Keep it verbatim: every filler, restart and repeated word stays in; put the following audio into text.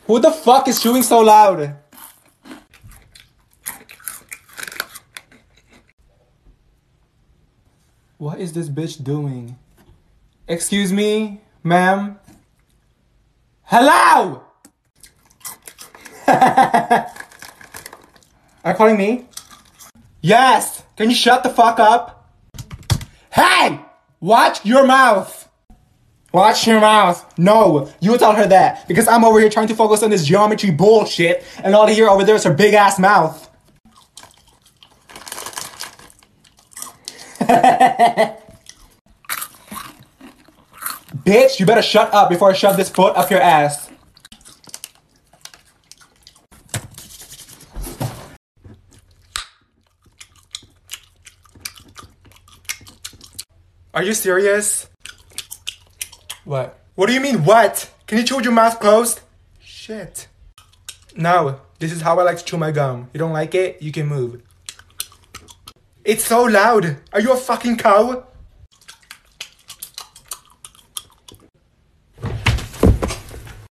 Who the fuck is chewing so loud? What is this bitch doing? Excuse me, ma'am? Hello! Are you calling me? Yes! Can you shut the fuck up? Hey! Watch your mouth! Watch your mouth. No, you tell her that. Because I'm over here trying to focus on this geometry bullshit, and all I hear over there is her big ass mouth. Bitch, you better shut up before I shove this foot up your ass. Are you serious? What? What do you mean, what? Can you chew with your mouth closed? Shit. No, this is how I like to chew my gum. You don't like it? You can move. It's so loud. Are you a fucking cow?